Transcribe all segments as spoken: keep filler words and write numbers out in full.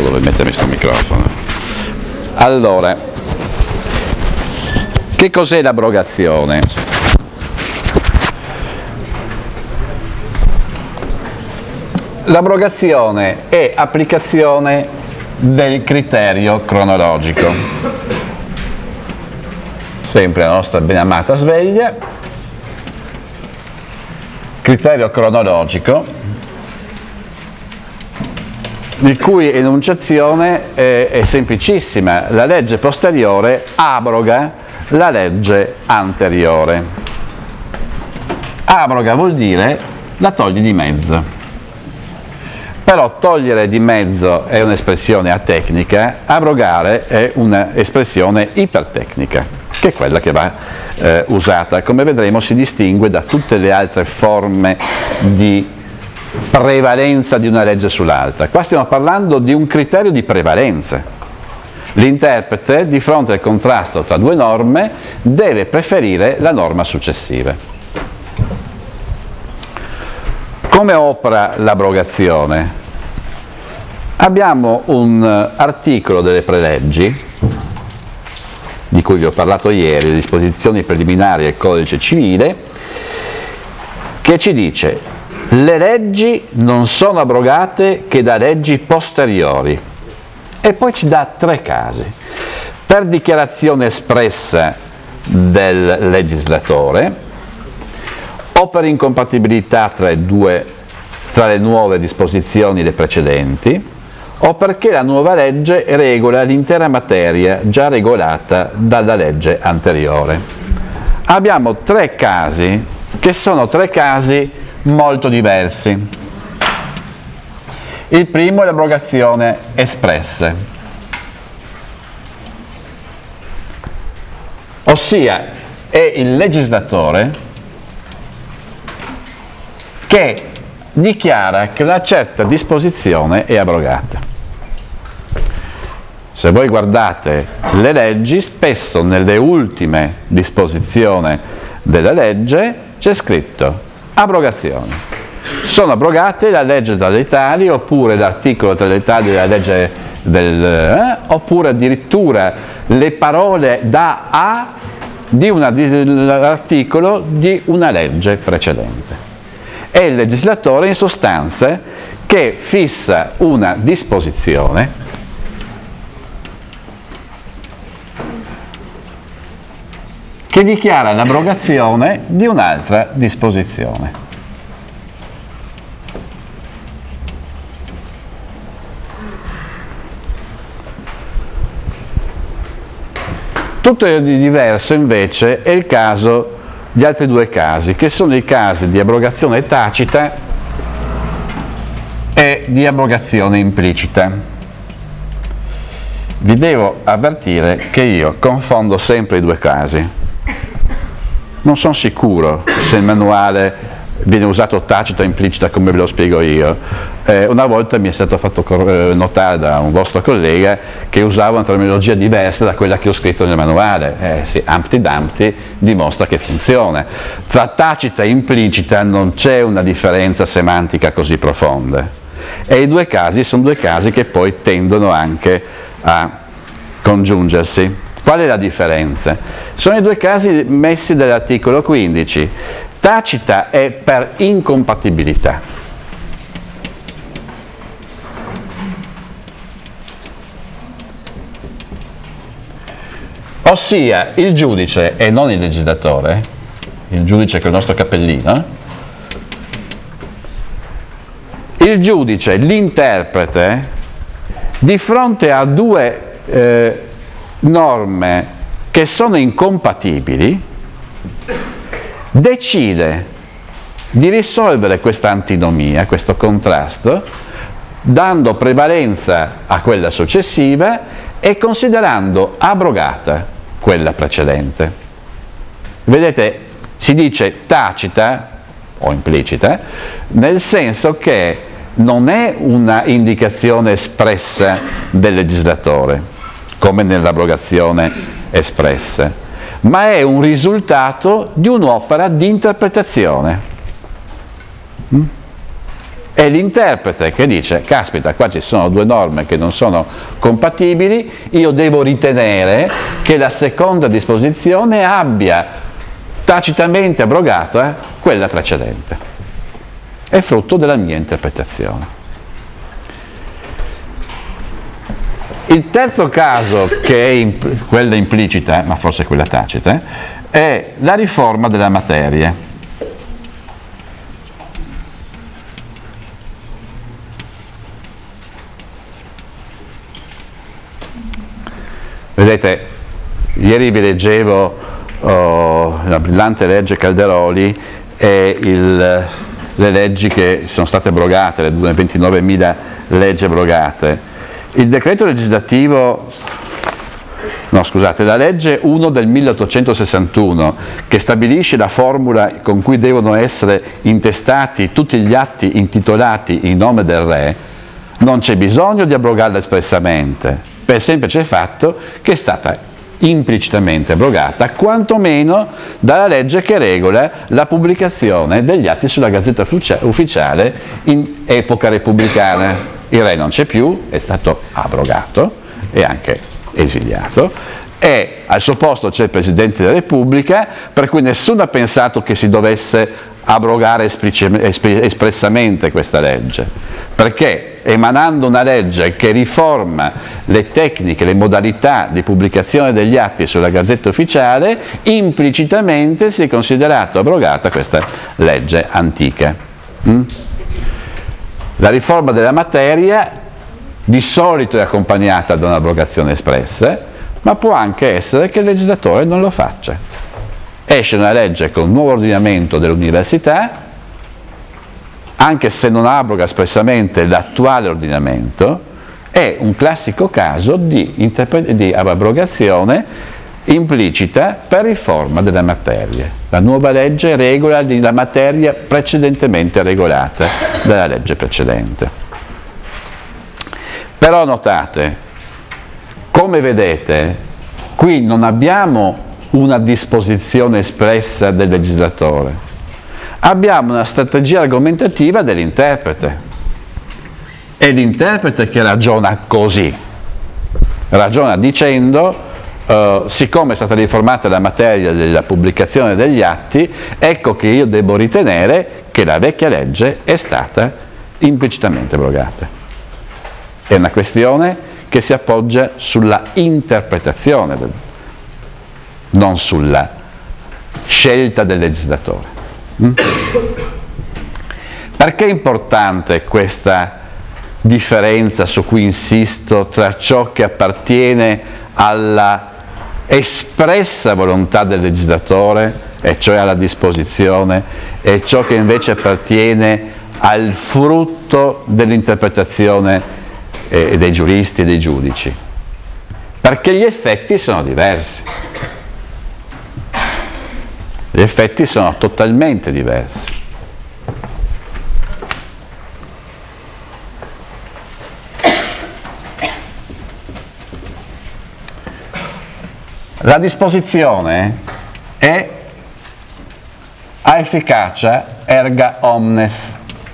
dove mettere questo microfono. Allora, che cos'è l'abrogazione? L'abrogazione è applicazione del criterio cronologico. Sempre la nostra benamata sveglia. Criterio cronologico, il cui enunciazione è, è semplicissima. La legge posteriore abroga la legge anteriore. Abroga vuol dire la togli di mezzo. Però togliere di mezzo è un'espressione atecnica, abrogare è un'espressione ipertecnica, che è quella che va eh, usata. Come vedremo si distingue da tutte le altre forme di prevalenza di una legge sull'altra. Qua stiamo parlando di un criterio di prevalenza. L'interprete, di fronte al contrasto tra due norme, deve preferire la norma successiva. Come opera l'abrogazione? Abbiamo un articolo delle preleggi, di cui vi ho parlato ieri, le disposizioni preliminari del codice civile, che ci dice: le leggi non sono abrogate che da leggi posteriori. E poi ci dà tre casi: per dichiarazione espressa del legislatore, o per incompatibilità tra le, due, tra le nuove disposizioni e le precedenti, o perché la nuova legge regola l'intera materia già regolata dalla legge anteriore. Abbiamo tre casi che sono tre casi molto diversi. Il primo è l'abrogazione espressa, ossia è il legislatore che dichiara che una certa disposizione è abrogata. Se voi guardate le leggi, spesso nelle ultime disposizioni della legge c'è scritto abrogazione. Sono abrogate la legge dalle tali, oppure l'articolo dalle tali della legge del, eh, oppure addirittura le parole da a di una, di, l'articolo di una legge precedente. È il legislatore in sostanza che fissa una disposizione che dichiara l'abrogazione di un'altra disposizione. Tutto di diverso invece è il caso, gli altri due casi, che sono i casi di abrogazione tacita e di abrogazione implicita. Vi devo avvertire che io confondo sempre i due casi. Non sono sicuro se il manuale viene usato tacita o implicita come ve lo spiego io. Eh, una volta mi è stato fatto notare da un vostro collega che usava una terminologia diversa da quella che ho scritto nel manuale. Eh sì, Humpty Dumpty dimostra che funziona. Tra tacita e implicita non c'è una differenza semantica così profonda. E i due casi sono due casi che poi tendono anche a congiungersi. Qual è la differenza? Sono i due casi messi dall'articolo quindici. Tacita è per incompatibilità. Ossia, il giudice e non il legislatore, il giudice che è il nostro cappellino, il giudice, l'interprete, di fronte a due eh, norme che sono incompatibili, decide di risolvere questa antinomia, questo contrasto, dando prevalenza a quella successiva e considerando abrogata quella precedente. Vedete, si dice tacita o implicita, nel senso che non è una indicazione espressa del legislatore, come nell'abrogazione espressa, ma è un risultato di un'opera di interpretazione. È l'interprete che dice, caspita, qua ci sono due norme che non sono compatibili, io devo ritenere che la seconda disposizione abbia tacitamente abrogata quella precedente. È frutto della mia interpretazione. Il terzo caso, che è imp- quella implicita, ma forse quella tacita, è la riforma della materia. Vedete, ieri vi leggevo oh, la brillante legge Calderoli e il, le leggi che sono state abrogate, le ventinovemila leggi abrogate. Il decreto legislativo, no scusate, la legge uno del milleottocentosessantuno, che stabilisce la formula con cui devono essere intestati tutti gli atti intitolati in nome del re, non c'è bisogno di abrogarla espressamente, per il semplice fatto che è stata implicitamente abrogata, quantomeno dalla legge che regola la pubblicazione degli atti sulla Gazzetta Ufficiale in epoca repubblicana. Il re non c'è più, è stato abrogato e anche esiliato, e al suo posto c'è il Presidente della Repubblica, per cui nessuno ha pensato che si dovesse abrogare espressamente questa legge, perché emanando una legge che riforma le tecniche, le modalità di pubblicazione degli atti sulla Gazzetta Ufficiale, implicitamente si è considerato abrogata questa legge antica. Mm? La riforma della materia di solito è accompagnata da un'abrogazione espressa, ma può anche essere che il legislatore non lo faccia. Esce una legge con un nuovo ordinamento dell'università, anche se non abroga espressamente l'attuale ordinamento, è un classico caso di, interpre- di abrogazione implicita per riforma della materia. La nuova legge regola la materia precedentemente regolata dalla legge precedente. Però notate, come vedete, qui non abbiamo una disposizione espressa del legislatore, abbiamo una strategia argomentativa dell'interprete. È l'interprete che ragiona così, ragiona dicendo uh, siccome è stata riformata la materia della pubblicazione degli atti, ecco che io devo ritenere che la vecchia legge è stata implicitamente abrogata. È una questione che si appoggia sulla interpretazione del non sulla scelta del legislatore. Mm? Perché è importante questa differenza su cui insisto tra ciò che appartiene alla espressa volontà del legislatore, e cioè alla disposizione, e ciò che invece appartiene al frutto dell'interpretazione eh, dei giuristi e dei giudici? Perché gli effetti sono diversi. Gli effetti sono totalmente diversi. La disposizione è a efficacia erga omnes.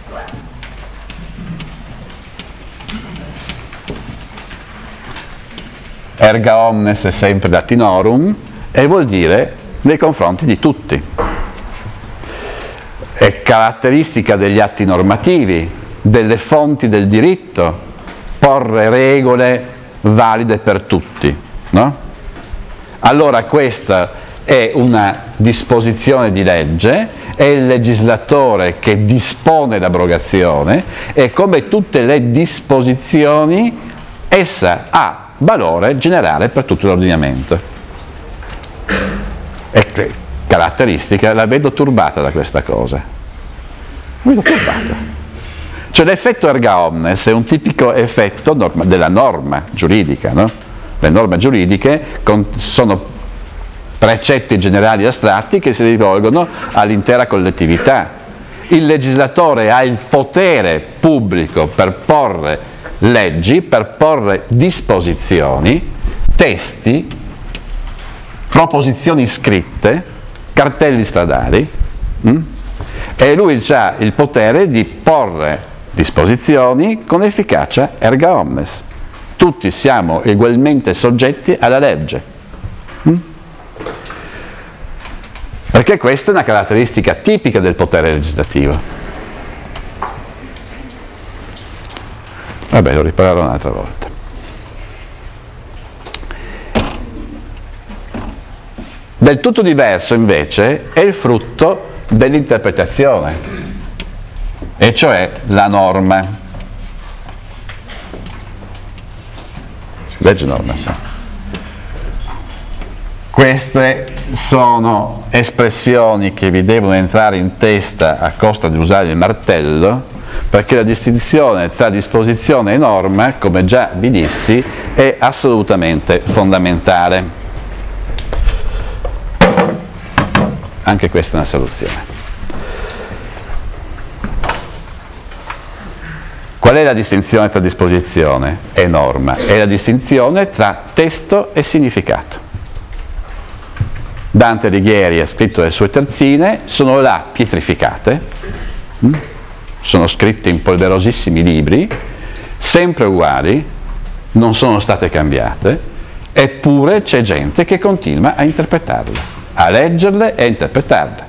Erga omnes è sempre latinorum e vuol dire nei confronti di tutti. È caratteristica degli atti normativi, delle fonti del diritto, porre regole valide per tutti, no? Allora questa è una disposizione di legge, è il legislatore che dispone l'abrogazione e come tutte le disposizioni essa ha valore generale per tutto l'ordinamento. È caratteristica, la vedo turbata da questa cosa. La vedo turbata. Cioè l'effetto erga omnes è un tipico effetto norma, della norma giuridica, no? Le norme giuridiche con, sono precetti generali astratti che si rivolgono all'intera collettività. Il legislatore ha il potere pubblico per porre leggi, per porre disposizioni, testi, proposizioni scritte, cartelli stradali, mh? E lui ha il potere di porre disposizioni con efficacia erga omnes. Tutti siamo ugualmente soggetti alla legge. Mm? Perché questa è una caratteristica tipica del potere legislativo. Vabbè, lo riparerò un'altra volta. Del tutto diverso invece è il frutto dell'interpretazione, e cioè la norma. Si legge norma, sì. Queste sono espressioni che vi devono entrare in testa a costa di usare il martello, perché la distinzione tra disposizione e norma, come già vi dissi, è assolutamente fondamentale. Anche questa è una soluzione. Qual è la distinzione tra disposizione e norma? È la distinzione tra testo e significato. Dante Alighieri ha scritto le sue terzine, sono là pietrificate, sono scritte in polverosissimi libri, sempre uguali, non sono state cambiate, eppure c'è gente che continua a interpretarle, a leggerle e a interpretarle.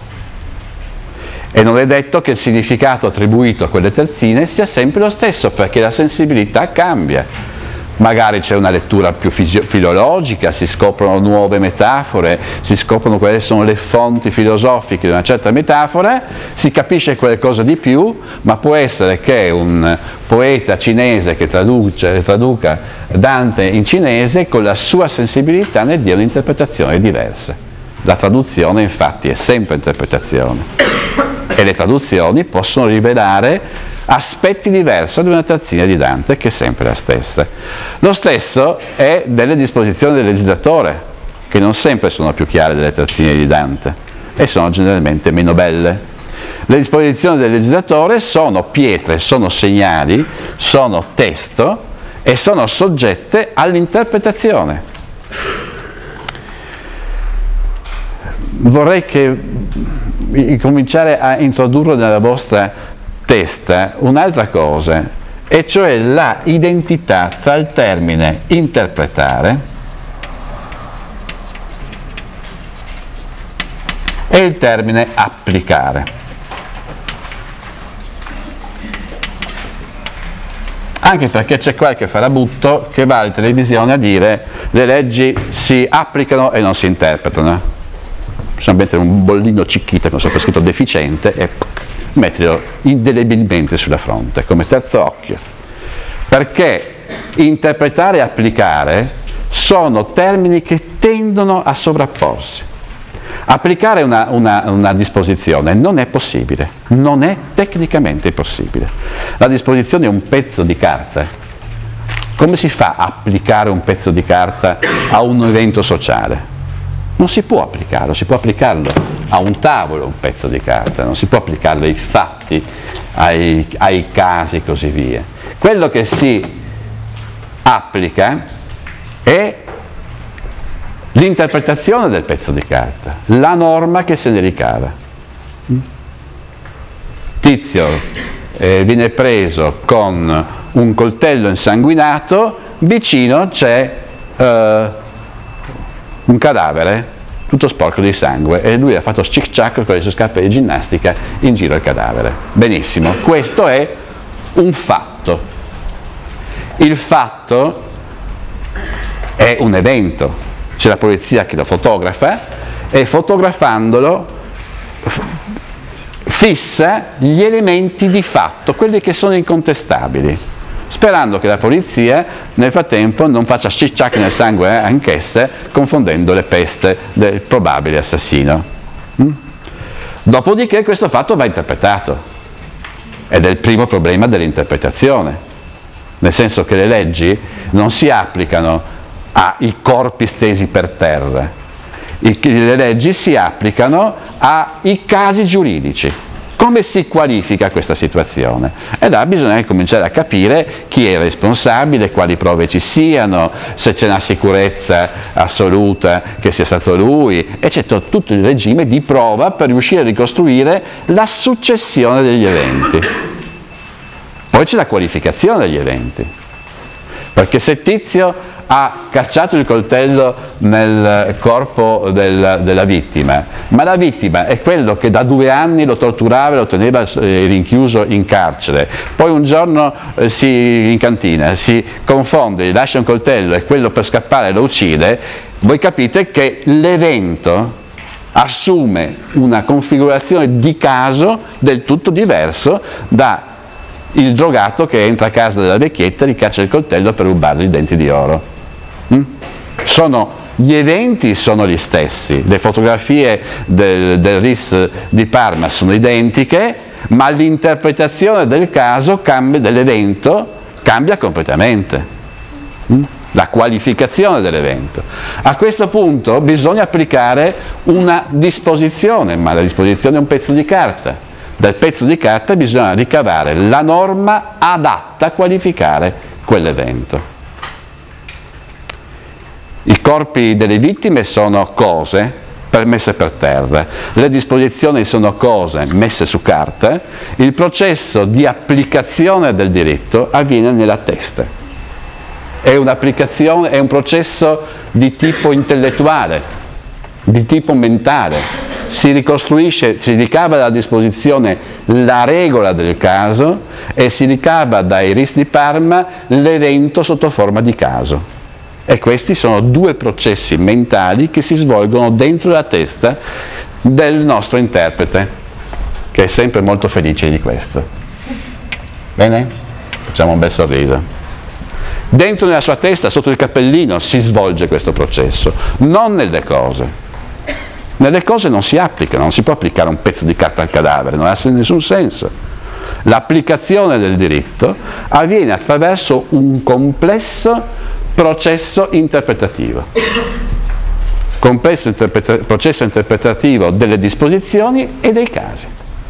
E non è detto che il significato attribuito a quelle terzine sia sempre lo stesso, perché la sensibilità cambia. Magari c'è una lettura più filologica, si scoprono nuove metafore, si scoprono quali sono le fonti filosofiche di una certa metafora, si capisce qualcosa di più, ma può essere che un poeta cinese che traduce, traduca Dante in cinese con la sua sensibilità ne dia un'interpretazione diversa. La traduzione infatti è sempre interpretazione e le traduzioni possono rivelare aspetti diversi di una terzina di Dante che è sempre la stessa. Lo stesso è delle disposizioni del legislatore, che non sempre sono più chiare delle terzine di Dante e sono generalmente meno belle. Le disposizioni del legislatore sono pietre, sono segnali, sono testo e sono soggette all'interpretazione. Vorrei che cominciare a introdurre nella vostra testa un'altra cosa, e cioè la identità tra il termine interpretare e il termine applicare. Anche perché c'è qualche farabutto che va in televisione a dire le leggi si applicano e non si interpretano. Bisogna mettere un bollino cicchita con sopra scritto deficiente e metterlo indelebilmente sulla fronte come terzo occhio, perché interpretare e applicare sono termini che tendono a sovrapporsi. Applicare una, una, una disposizione non è possibile, non è tecnicamente possibile. La disposizione è un pezzo di carta. Come si fa a applicare un pezzo di carta a un evento sociale? Non si può applicarlo, si può applicarlo a un tavolo, un pezzo di carta, non si può applicarlo ai fatti, ai, ai casi e così via. Quello che si applica è l'interpretazione del pezzo di carta, la norma che se ne ricava. Tizio eh, viene preso con un coltello insanguinato, vicino c'è eh, un cadavere tutto sporco di sangue e lui ha fatto scic-ciac con le sue scarpe di ginnastica in giro al cadavere. Benissimo, questo è un fatto. Il fatto è un evento, c'è la polizia che lo fotografa e fotografandolo fissa gli elementi di fatto, quelli che sono incontestabili, sperando che la polizia nel frattempo non faccia scic-ciac nel sangue anch'essa, confondendo le peste del probabile assassino. Mm? Dopodiché questo fatto va interpretato, ed è il primo problema dell'interpretazione, nel senso che le leggi non si applicano ai corpi stesi per terra, I, le leggi si applicano ai casi giuridici. Come si qualifica questa situazione? E là bisogna cominciare a capire chi è responsabile, quali prove ci siano, se c'è una sicurezza assoluta che sia stato lui, e c'è tutto il regime di prova per riuscire a ricostruire la successione degli eventi. Poi c'è la qualificazione degli eventi, perché se Tizio ha cacciato il coltello nel corpo del, della vittima, ma la vittima è quello che da due anni lo torturava e lo teneva eh, rinchiuso in carcere, poi un giorno eh, si, in cantina si confonde, gli lascia un coltello e quello per scappare lo uccide, voi capite che l'evento assume una configurazione di caso del tutto diverso da il drogato che entra a casa della vecchietta, gli caccia il coltello per rubargli i denti di oro. Mm? Sono, gli eventi sono gli stessi, le fotografie del, del R I S di Parma sono identiche, ma l'interpretazione del caso cambia, dell'evento cambia completamente. Mm? La qualificazione dell'evento. A questo punto bisogna applicare una disposizione, ma la disposizione è un pezzo di carta. Dal pezzo di carta bisogna ricavare la norma adatta a qualificare quell'evento. I corpi delle vittime sono cose messe per terra, le disposizioni sono cose messe su carta, il processo di applicazione del diritto avviene nella testa. È un'applicazione, è un processo di tipo intellettuale, di tipo mentale. Si ricostruisce, si ricava dalla disposizione la regola del caso e si ricava dai R I S di Parma l'evento sotto forma di caso. E questi sono due processi mentali che si svolgono dentro la testa del nostro interprete, che è sempre molto felice di questo. Bene? Facciamo un bel sorriso. Dentro nella sua testa, sotto il cappellino, si svolge questo processo, non nelle cose. Nelle cose non si applica, non si può applicare un pezzo di carta al cadavere, non ha nessun senso. L'applicazione del diritto avviene attraverso un complesso processo interpretativo. Complesso interpreta- processo interpretativo delle disposizioni e dei casi.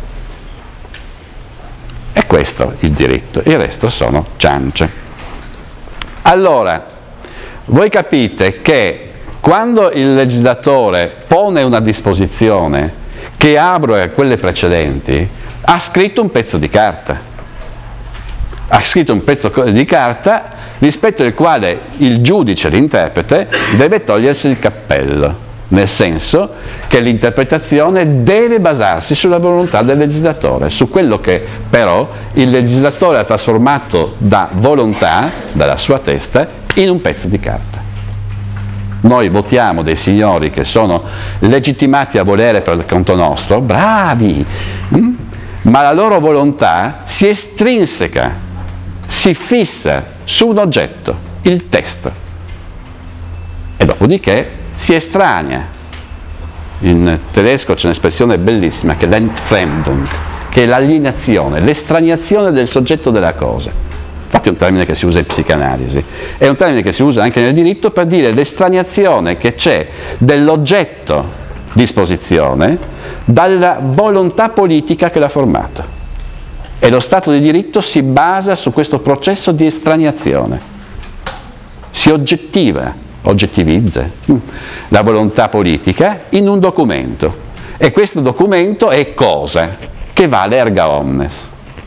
E questo il diritto, il resto sono ciance. Allora, voi capite che quando il legislatore pone una disposizione che abroga quelle precedenti, ha scritto un pezzo di carta. Ha scritto un pezzo di carta rispetto al quale il giudice, l'interprete, deve togliersi il cappello, nel senso che l'interpretazione deve basarsi sulla volontà del legislatore, su quello che però il legislatore ha trasformato da volontà, dalla sua testa, in un pezzo di carta. Noi votiamo dei signori che sono legittimati a volere per conto nostro, bravi, mm? ma la loro volontà si estrinseca, si fissa su un oggetto, il testo, e dopodiché si estranea. In tedesco c'è un'espressione bellissima che è l'Entfremdung, che è l'alienazione, l'estraniazione del soggetto della cosa. Infatti è un termine che si usa in psicanalisi, è un termine che si usa anche nel diritto per dire l'estraniazione che c'è dell'oggetto disposizione dalla volontà politica che l'ha formato. E lo Stato di diritto si basa su questo processo di estraniazione. Si oggettiva, oggettivizza la volontà politica in un documento. E questo documento è cosa? Che vale erga omnes.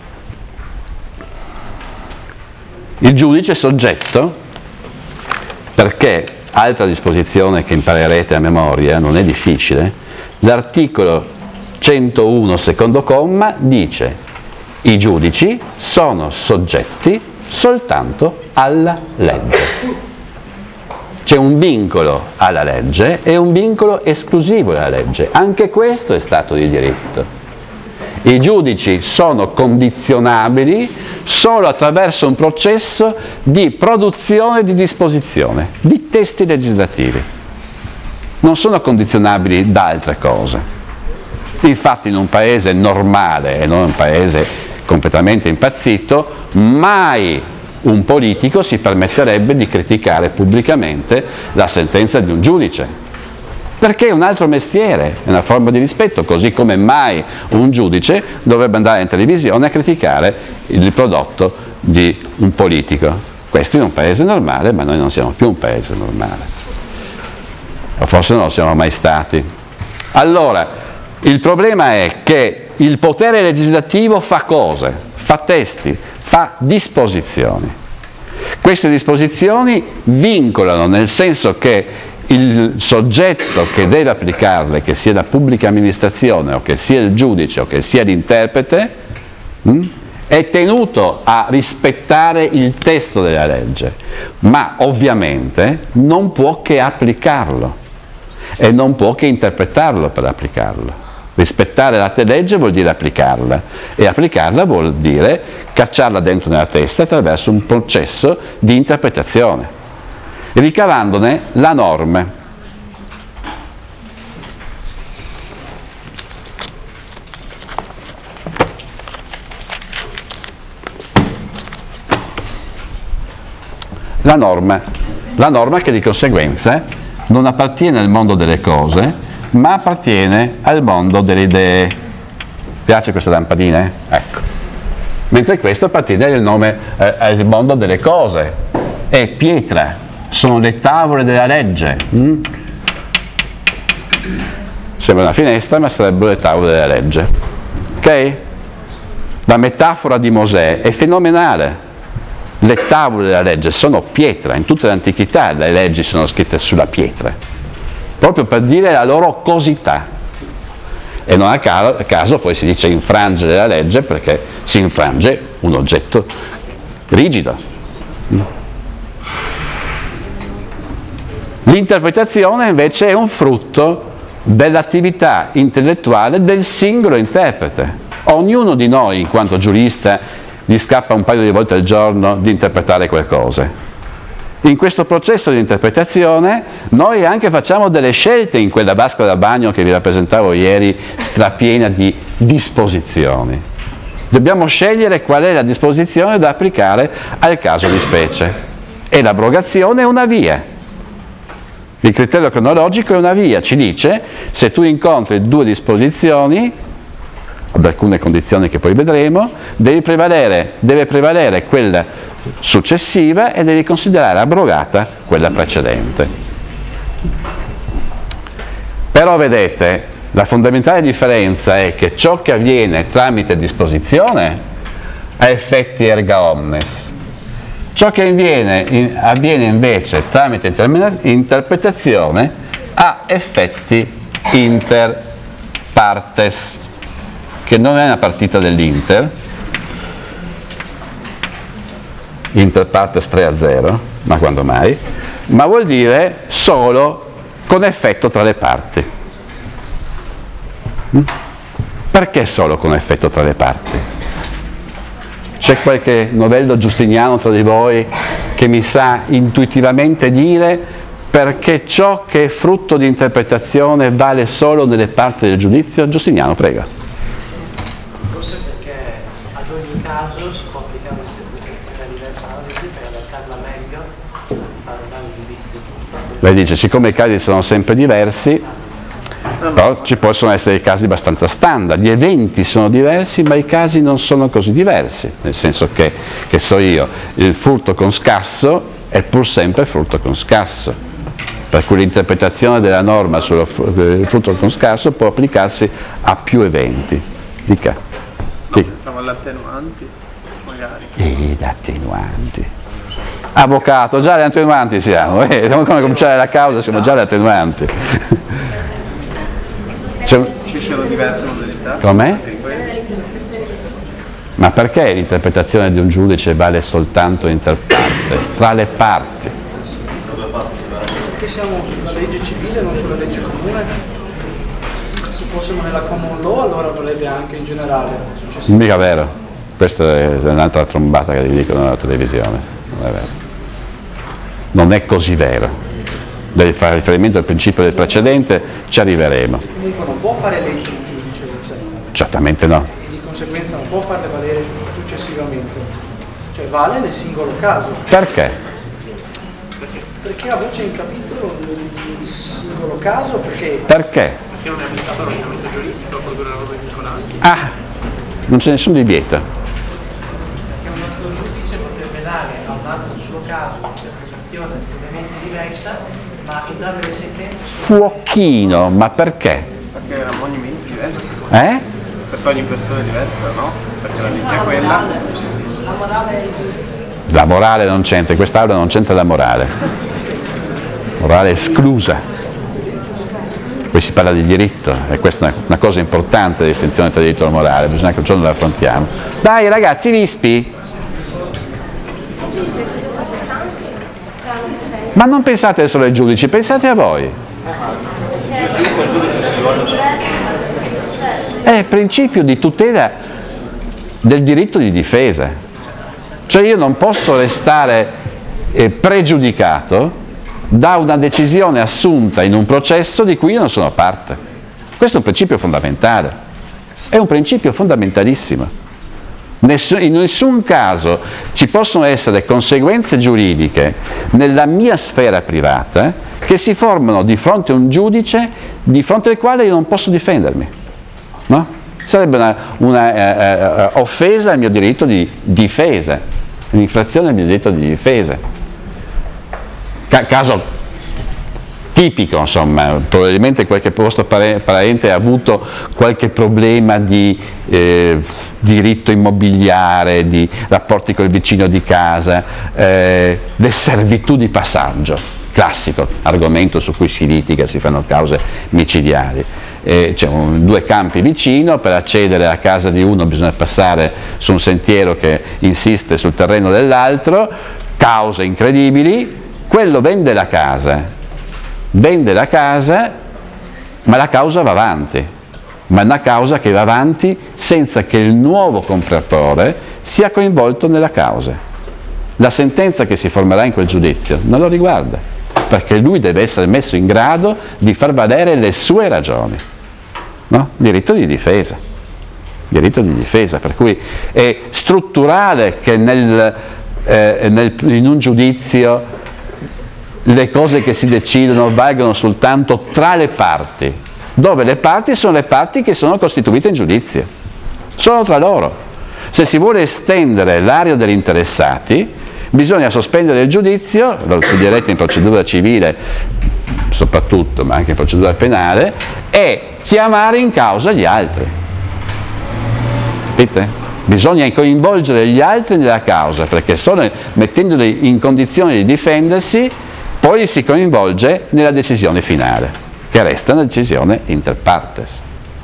Il giudice è soggetto, perché, altra disposizione che imparerete a memoria, non è difficile, l'articolo centouno secondo comma dice: i giudici sono soggetti soltanto alla legge. C'è un vincolo alla legge e un vincolo esclusivo alla legge. Anche questo è stato di diritto. I giudici sono condizionabili solo attraverso un processo di produzione di disposizione, di testi legislativi. Non sono condizionabili da altre cose. Infatti in un paese normale e non un paese completamente impazzito, mai un politico si permetterebbe di criticare pubblicamente la sentenza di un giudice, perché è un altro mestiere, è una forma di rispetto, così come mai un giudice dovrebbe andare in televisione a criticare il prodotto di un politico. Questo è un paese normale, ma noi non siamo più un paese normale, o forse non lo siamo mai stati. Allora, il problema è che il potere legislativo fa cose, fa testi, fa disposizioni. Queste disposizioni vincolano, nel senso che il soggetto che deve applicarle, che sia la pubblica amministrazione o che sia il giudice o che sia l'interprete, mh, è tenuto a rispettare il testo della legge, ma ovviamente non può che applicarlo e non può che interpretarlo per applicarlo. Rispettare la legge vuol dire applicarla, e applicarla vuol dire cacciarla dentro nella testa attraverso un processo di interpretazione, ricavandone la norma. La norma, la norma che di conseguenza non appartiene al mondo delle cose, ma appartiene al mondo delle idee. Piace questa lampadina? Ecco. Mentre questo appartiene al, nome, eh, al mondo delle cose. È pietra, sono le tavole della legge. Mm? Sembra una finestra, ma sarebbero le tavole della legge. Ok? La metafora di Mosè è fenomenale. Le tavole della legge sono pietra, in tutta l'antichità le leggi sono scritte sulla pietra, proprio per dire la loro cosità. E non a caso poi si dice infrangere la legge, perché si infrange un oggetto rigido. L'interpretazione invece è un frutto dell'attività intellettuale del singolo interprete. Ognuno di noi, in quanto giurista, gli scappa un paio di volte al giorno di interpretare qualcosa. In questo processo di interpretazione noi anche facciamo delle scelte in quella vasca da bagno che vi rappresentavo ieri, strapiena di disposizioni. Dobbiamo scegliere qual è la disposizione da applicare al caso di specie. E l'abrogazione è una via. Il criterio cronologico è una via, ci dice se tu incontri due disposizioni, ad alcune condizioni che poi vedremo, devi prevalere, deve prevalere quella successiva e devi considerare abrogata quella precedente. Però vedete, la fondamentale differenza è che ciò che avviene tramite disposizione ha effetti erga omnes. Ciò che avviene, avviene invece tramite interpretazione ha effetti inter partes, che non è una partita dell'Inter, Inter partes tre a zero, ma quando mai, ma vuol dire solo con effetto tra le parti. Perché solo con effetto tra le parti? C'è qualche novello giustiniano tra di voi che mi sa intuitivamente dire perché ciò che è frutto di interpretazione vale solo nelle parti del giudizio? Giustiniano, prego. Forse perché ad ogni caso si può applicare un'interpretazione diversa alla legge per adattarla meglio, fare un giudizio giusto. Lei dice, siccome i casi sono sempre diversi, però ci possono essere casi abbastanza standard, gli eventi sono diversi ma i casi non sono così diversi, nel senso che, che so io, il furto con scasso è pur sempre furto con scasso, per cui l'interpretazione della norma sul furto con scasso può applicarsi a più eventi. Dica. No, pensiamo alle attenuanti, magari. Ed attenuanti. Avvocato, già le attenuanti siamo, eh, dobbiamo cominciare la causa, siamo già le attenuanti. Ci sono diverse modalità. Com'è? Ma perché l'interpretazione di un giudice vale soltanto inter partes, tra le parti? Perché siamo sulla legge civile, non sulla legge comune? Se fossimo nella common law allora vorrebbe anche in generale. Mica vero, questa è un'altra trombata che vi dicono nella televisione, non è vero. Non è così vero. Devi fare riferimento al principio del precedente, ci arriveremo. Comunque non può fare legge un giudice del sé. Certamente no. E di conseguenza non può farle valere successivamente. Cioè vale nel singolo caso. Perché? Perché a voce in capitolo nel singolo caso, perché... Perché? Perché non è applicato l'ordinamento giuridico a produrre robe vincolanti. Ah, non c'è nessun divieto. Perché un altro giudice potrebbe dare a un altro suo caso un'interpretazione ovviamente diversa, ma entrambe le sentenze sono... Fuochino, ma perché? Perché erano monumenti diversi. Eh? Per ogni persona è diversa, no? Perché la legge è quella. La morale, la morale non c'entra, in quest'aula non c'entra la morale, morale esclusa. Poi si parla di diritto, e questa è una cosa importante, la distinzione tra diritto e morale, bisogna che un giorno la affrontiamo. Dai ragazzi, vispi! Ma non pensate solo ai giudici, pensate a voi. È il principio di tutela del diritto di difesa. Cioè io non posso restare eh, pregiudicato da una decisione assunta in un processo di cui io non sono parte. Questo è un principio fondamentale, è un principio fondamentalissimo. Nessun, in nessun caso ci possono essere conseguenze giuridiche nella mia sfera privata che si formano di fronte a un giudice di fronte al quale io non posso difendermi, no? Sarebbe una, una eh, eh, offesa al mio diritto di difesa, un'infrazione al mio diritto di difesa. Caso tipico, insomma, probabilmente qualche vostro parente ha avuto qualche problema di eh, diritto immobiliare, di rapporti col vicino di casa, eh, le servitù di passaggio, classico argomento su cui si litiga, si fanno cause micidiali. Eh, c'è un, due campi vicino, per accedere a casa di uno bisogna passare su un sentiero che insiste sul terreno dell'altro, cause incredibili. Quello vende la casa, vende la casa, ma la causa va avanti, ma è una causa che va avanti senza che il nuovo compratore sia coinvolto nella causa. La sentenza che si formerà in quel giudizio non lo riguarda, perché lui deve essere messo in grado di far valere le sue ragioni, no? Diritto di difesa, diritto di difesa, per cui è strutturale che nel, eh, nel, in un giudizio le cose che si decidono valgono soltanto tra le parti, dove le parti sono le parti che sono costituite in giudizio, solo tra loro. Se si vuole estendere l'area degli interessati, bisogna sospendere il giudizio, lo studierete in procedura civile soprattutto, ma anche in procedura penale, e chiamare in causa gli altri. Capite? Bisogna coinvolgere gli altri nella causa, perché solo mettendoli in condizione di difendersi poi li si coinvolge nella decisione finale, che resta una decisione inter partes.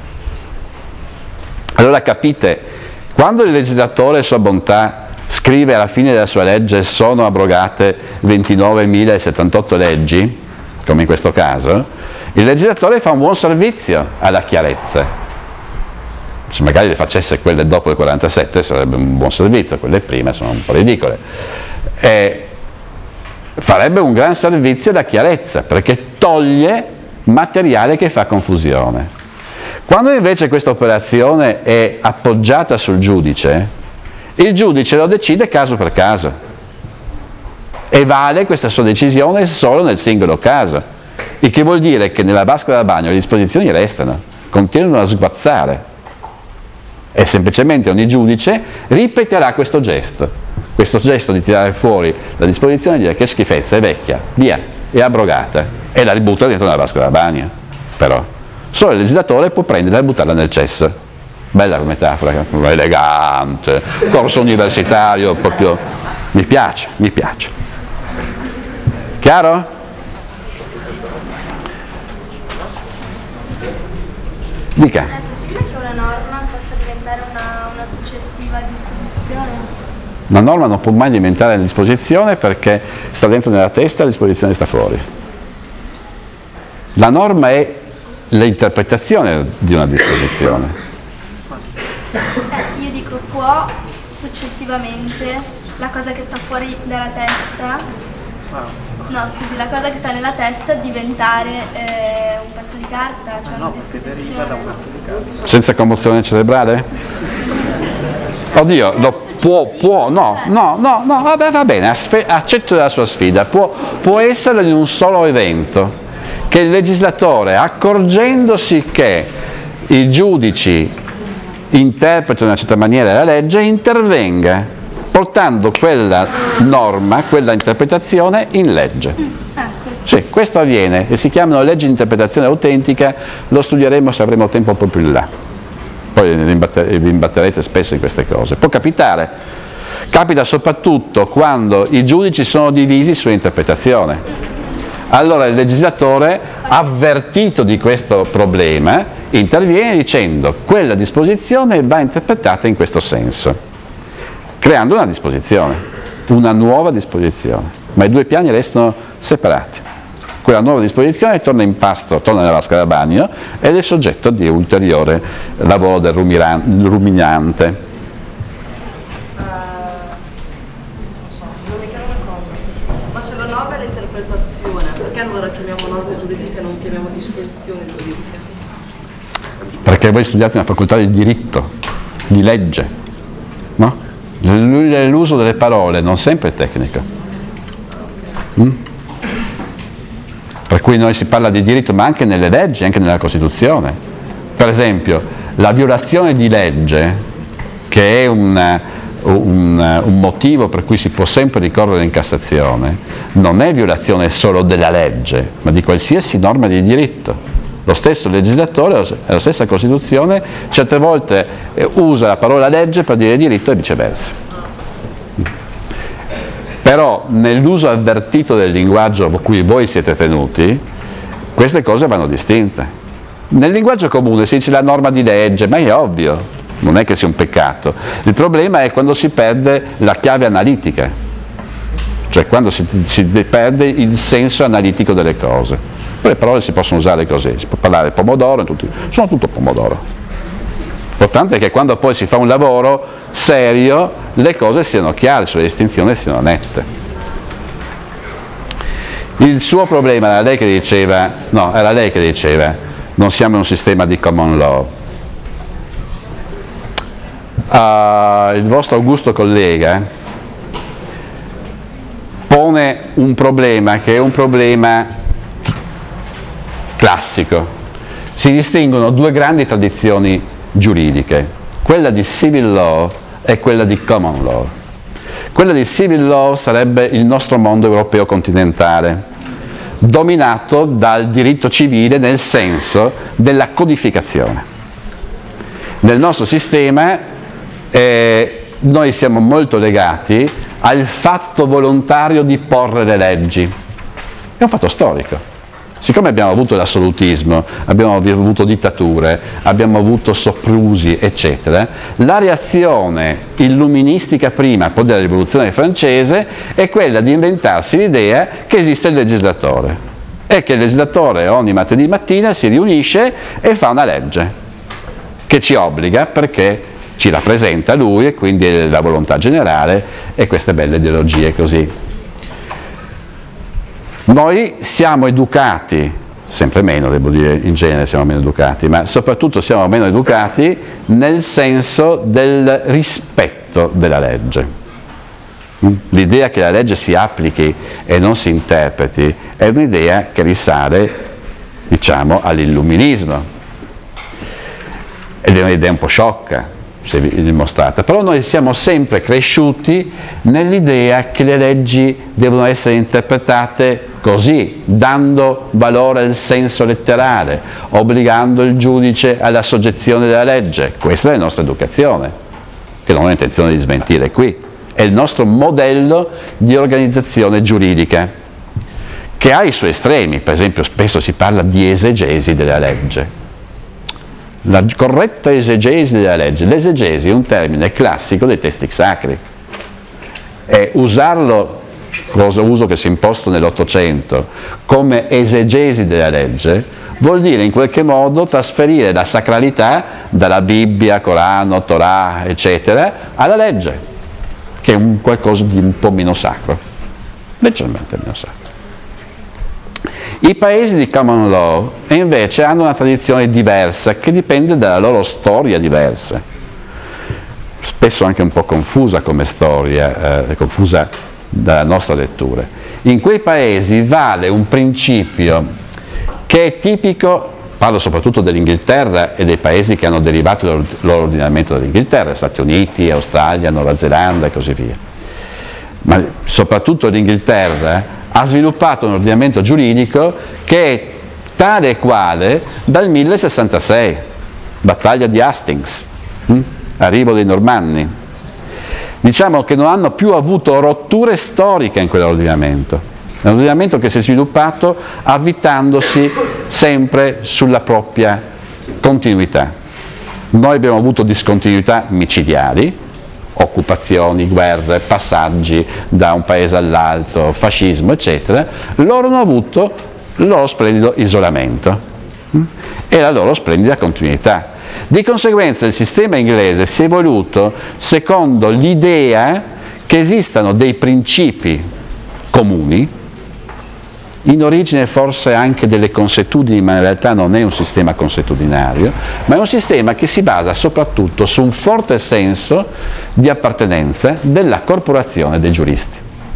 Allora capite, quando il legislatore, sua bontà, scrive alla fine della sua legge sono abrogate ventinovemilasettantotto leggi, come in questo caso, il legislatore fa un buon servizio alla chiarezza. Se magari le facesse quelle dopo il quarantasette sarebbe un buon servizio, quelle prima sono un po' ridicole. E farebbe un gran servizio alla chiarezza, perché toglie materiale che fa confusione. Quando invece questa operazione è appoggiata sul giudice, il giudice lo decide caso per caso e vale questa sua decisione solo nel singolo caso, il che vuol dire che nella vasca da bagno le disposizioni restano, continuano a sguazzare e semplicemente ogni giudice ripeterà questo gesto. Questo gesto di tirare fuori la disposizione e dire che schifezza, è vecchia, via, è abrogata, e la ributta dentro nella vasca da bagno. Però solo il legislatore può prenderla e buttarla nel cesso. Bella metafora, elegante, corso universitario, proprio mi piace, mi piace. Chiaro? Dica. È possibile che una norma possa diventare una, una successiva disposizione? Una norma non può mai diventare una disposizione perché sta dentro nella testa e la disposizione sta fuori. La norma è l'interpretazione di una disposizione. Eh, io dico, può successivamente la cosa che sta fuori dalla testa, no scusi, la cosa che sta nella testa diventare eh, un pezzo di carta, cioè No, una perché deriva da un pezzo di carta. Senza commozione cerebrale? Oddio, lo può, può, no, no, no, no, vabbè, va bene, accetto la sua sfida, può, può essere in un solo evento, che il legislatore, accorgendosi che i giudici interpretano in una certa maniera la legge, intervenga, portando quella norma, quella interpretazione in legge. Sì, questo avviene e si chiamano leggi di interpretazione autentica, lo studieremo se avremo tempo un po' più in là. Poi vi imbatterete spesso in queste cose. Può capitare Capita soprattutto quando i giudici sono divisi sull'interpretazione. Allora il legislatore, avvertito di questo problema, interviene dicendo quella disposizione va interpretata in questo senso, creando una disposizione, una nuova disposizione, ma i due piani restano separati. Quella nuova disposizione torna in pasto, torna nella vasca da bagno ed è soggetto di ulteriore lavoro del ruminante. Se la norma è l'interpretazione, perché allora chiamiamo norma giuridica e non chiamiamo disposizione giuridica? Perché voi studiate una facoltà di diritto, di legge, no? L'uso delle parole non sempre è tecnico. Mm? Per cui noi si parla di diritto, ma anche nelle leggi, anche nella Costituzione. Per esempio, la violazione di legge, che è un Un, un motivo per cui si può sempre ricorrere in Cassazione, non è violazione solo della legge, ma di qualsiasi norma di diritto. Lo stesso legislatore e la stessa Costituzione certe volte usa la parola legge per dire diritto e viceversa. Però nell'uso avvertito del linguaggio a cui voi siete tenuti, queste cose vanno distinte. Nel linguaggio comune si dice la norma di legge, ma è ovvio. Non è che sia un peccato. Il problema è quando si perde la chiave analitica, cioè quando si, si perde il senso analitico delle cose. Poi le parole si possono usare così, si può parlare pomodoro, tutti, sono tutto pomodoro. L'importante è che quando poi si fa un lavoro serio, le cose siano chiare, cioè le distinzioni siano nette. Il suo problema era lei che diceva, no, era lei che diceva, non siamo in un sistema di common law. Uh, il vostro augusto collega pone un problema che è un problema classico. Si distinguono due grandi tradizioni giuridiche, quella di civil law e quella di common law. Quella di civil law sarebbe il nostro mondo europeo continentale, dominato dal diritto civile nel senso della codificazione. Nel nostro sistema Eh, noi siamo molto legati al fatto volontario di porre le leggi. È un fatto storico. Siccome abbiamo avuto l'assolutismo, abbiamo avuto dittature, abbiamo avuto soprusi, eccetera, la reazione illuministica prima, poi della rivoluzione francese, è quella di inventarsi l'idea che esiste il legislatore e che il legislatore ogni martedì mattina si riunisce e fa una legge che ci obbliga perché ci rappresenta lui e quindi è la volontà generale e queste belle ideologie così. Noi siamo educati, sempre meno devo dire, in genere siamo meno educati, ma soprattutto siamo meno educati nel senso del rispetto della legge. L'idea che la legge si applichi e non si interpreti è un'idea che risale, diciamo, all'illuminismo. Ed è un'idea un po' sciocca, si è dimostrata, però noi siamo sempre cresciuti nell'idea che le leggi devono essere interpretate così, dando valore al senso letterale, obbligando il giudice alla soggezione della legge. Questa è la nostra educazione, che non ho intenzione di smentire qui, è il nostro modello di organizzazione giuridica, che ha i suoi estremi. Per esempio spesso si parla di esegesi della legge. La corretta esegesi della legge. L'esegesi è un termine classico dei testi sacri. E usarlo, cosa uso che si è imposto nell'Ottocento, come esegesi della legge, vuol dire in qualche modo trasferire la sacralità dalla Bibbia, Corano, Torah, eccetera, alla legge, che è un qualcosa di un po' meno sacro, leggermente meno sacro. I paesi di common law invece hanno una tradizione diversa che dipende dalla loro storia diversa, spesso anche un po' confusa come storia, eh, confusa dalla nostra lettura. In quei paesi vale un principio che è tipico, parlo soprattutto dell'Inghilterra e dei paesi che hanno derivato il loro ordinamento dall'Inghilterra, Stati Uniti, Australia, Nuova Zelanda e così via. Ma soprattutto l'Inghilterra ha sviluppato un ordinamento giuridico che è tale e quale dal millesessantasei, battaglia di Hastings, hm? arrivo dei Normanni. diciamo che non hanno più avuto rotture storiche in quell'ordinamento. È un ordinamento che si è sviluppato avvitandosi sempre sulla propria continuità. Noi abbiamo avuto discontinuità micidiali, occupazioni, guerre, passaggi da un paese all'altro, fascismo, eccetera. Loro hanno avuto il loro splendido isolamento e la loro splendida continuità. Di conseguenza il sistema inglese si è evoluto secondo l'idea che esistano dei principi comuni, in origine forse anche delle consuetudini, ma in realtà non è un sistema consuetudinario, ma è un sistema che si basa soprattutto su un forte senso di appartenenza della corporazione dei giuristi.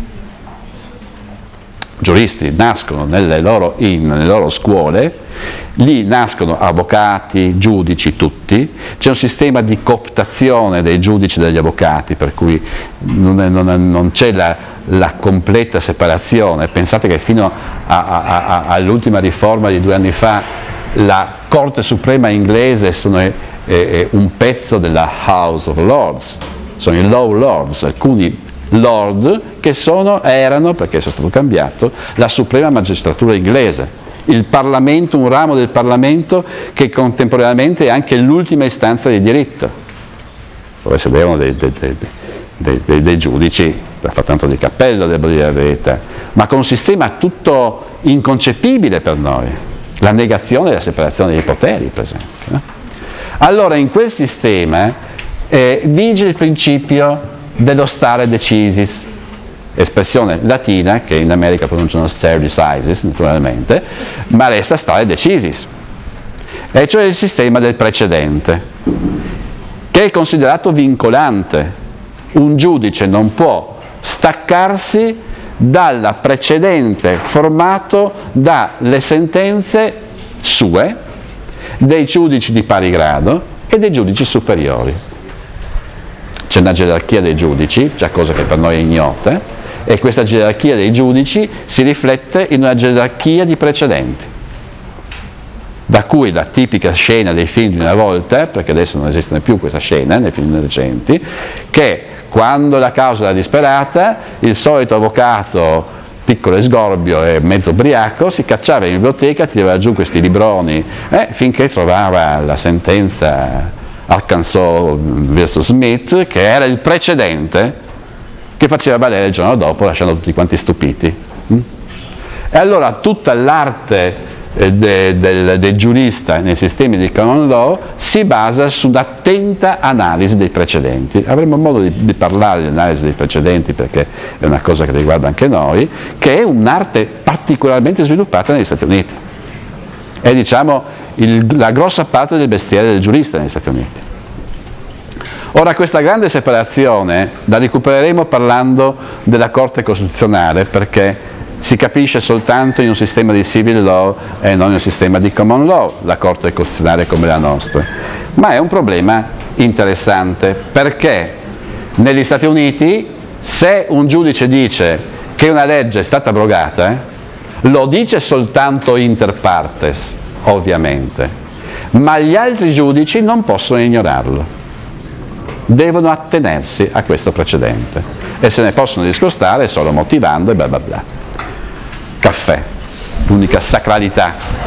Giuristi nascono nelle loro, in, nelle loro scuole, lì nascono avvocati, giudici, tutti, c'è un sistema di cooptazione dei giudici e degli avvocati, per cui non, è, non, è, non c'è la, la completa separazione. Pensate che fino a, a, a, all'ultima riforma di due anni fa la Corte Suprema inglese sono, è, è un pezzo della House of Lords, sono i Law Lords, alcuni Lord che sono, erano, perché è stato cambiato, la suprema magistratura inglese. Il Parlamento, un ramo del Parlamento che contemporaneamente è anche l'ultima istanza di diritto, dove sedevano dei, dei, dei, dei, dei, dei giudici, per far tanto di cappello, devo dire la verità, ma con un sistema tutto inconcepibile per noi, la negazione della separazione dei poteri, per esempio. No? Allora, in quel sistema eh, vige il principio dello stare decisis, espressione latina che in America pronunciano stare decisis naturalmente, ma resta stare decisis, e cioè il sistema del precedente, che è considerato vincolante. Un giudice non può staccarsi dal precedente formato dalle sentenze sue, dei giudici di pari grado e dei giudici superiori. C'è una gerarchia dei giudici, già cosa che per noi è ignota, e questa gerarchia dei giudici si riflette in una gerarchia di precedenti, da cui la tipica scena dei film di una volta, perché adesso non esiste più questa scena nei film recenti, che quando la causa era disperata, il solito avvocato piccolo e sgorbio e mezzo ubriaco si cacciava in biblioteca, tirava giù questi libroni eh, finché trovava la sentenza Arkansas versus Smith, che era il precedente che faceva valere il giorno dopo, lasciando tutti quanti stupiti. E allora tutta l'arte del de, de giurista nei sistemi di common law si basa su un'attenta analisi dei precedenti. Avremo modo di, di parlare di analisi dei precedenti, perché è una cosa che riguarda anche noi, che è un'arte particolarmente sviluppata negli Stati Uniti. È, diciamo, il, la grossa parte del mestiere del giurista negli Stati Uniti. Ora, questa grande separazione la recupereremo parlando della Corte Costituzionale, perché si capisce soltanto in un sistema di civil law e non in un sistema di common law, la Corte Costituzionale come la nostra. Ma è un problema interessante, perché negli Stati Uniti, se un giudice dice che una legge è stata abrogata, eh, lo dice soltanto inter partes, ovviamente, ma gli altri giudici non possono ignorarlo, devono attenersi a questo precedente e se ne possono discostare solo motivando e bla bla bla. Caffè, l'unica sacralità